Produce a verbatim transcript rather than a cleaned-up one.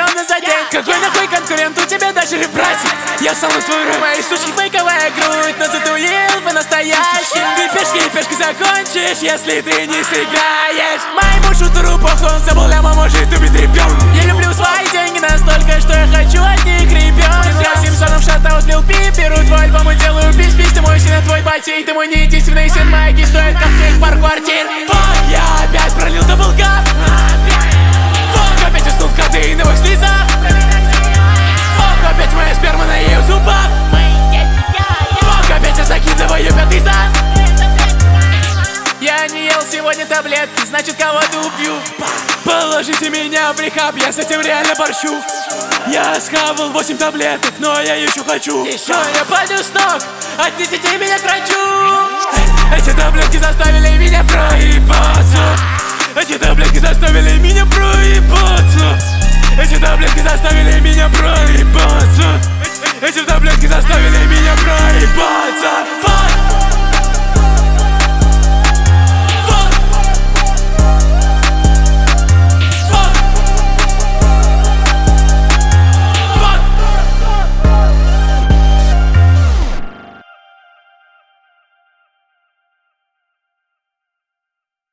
миллионы за день. Какой нахуй конкурент, у тебя даже ребратик. Я самый твой рот. Мои сучки фейковая грудь, но затуил по-настоящему. Ты пешки и пешки закончишь, если ты не сыграешь. Моему шутеру похуй, он забыл, ляма может убить ребенка. Я люблю свои деньги настолько, что я хочу от них ребенка. Я Симпсоном шатаут Лил Пип, беру твой альбом и делаю пись-пись. Ты мой сын, а твой батя, и ты мой не единственный сын. Майки стоит как твоих пар квартир. Фак, я опять пролил даблгап. Фак, опять уснул в кадеиновых слезах. Фак, опять моя сперма на ее зубах. Фак, опять я закидываю пятый зад. Я не ел сегодня таблетки, значит кого-то убью. Положите меня в рехаб, я с этим реально борщу. Я схавал восемь таблеток, но я еще хочу. Еще я падаю с ног, отнесите меня к врачу. Эти таблетки заставили меня проебаться. Эти таблетки заставили меня проебаться. Эти таблетки заставили меня проебаться. Эти таблетки заставили меня проебаться.